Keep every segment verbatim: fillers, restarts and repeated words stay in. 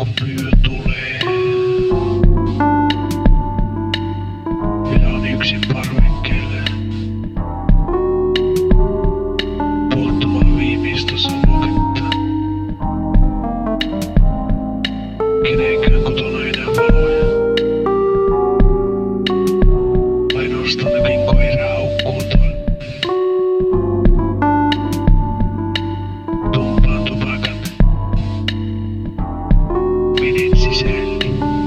kun yö tulee. Elän yksin parvekkeelle, polttamaan viimeistä savuketta. Kenenkään kotona enää valoja. Ainoastaan jokin koira haukkuu tuolla. Tumpaan tupakan. Menen sisälle.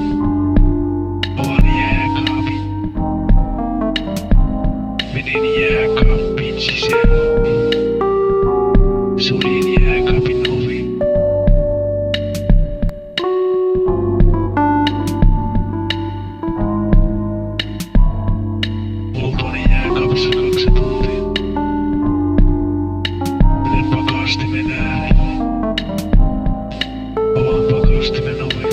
Avaan jääkaapin. Menen jääkaapin sisälle. Suljen jääkaapin ovi. Oltuani jääkaapissa kaksi tuntia. Menen pakastimen äärelle. Avaan pakastimen oven.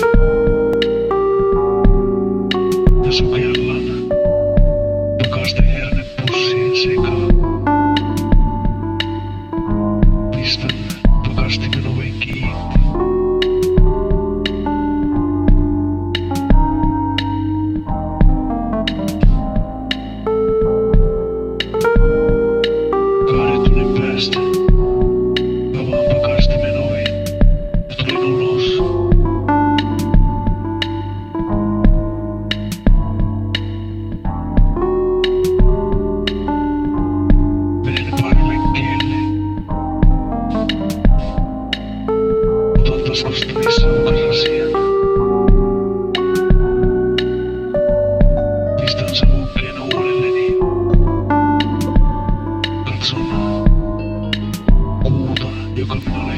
Ja sukellan pakastehernepussien sekaan. Pistän pakastimen oven kiinni. Kahden tunnin päästä avaan pakastimen oven ja tulen ulos. Menen parvekkeelle. Otan taskustani saukarasian. Pistän savukkeen huolelleni. Katson kuuta, joka minä olen